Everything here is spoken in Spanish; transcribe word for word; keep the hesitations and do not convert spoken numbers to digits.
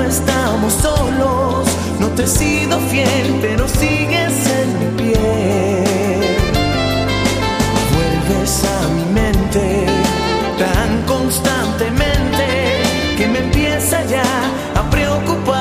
estamos solos. No te he sido fiel, pero sigues en mi piel. Vuelves a mi mente tan constantemente que me empieza ya a preocupar.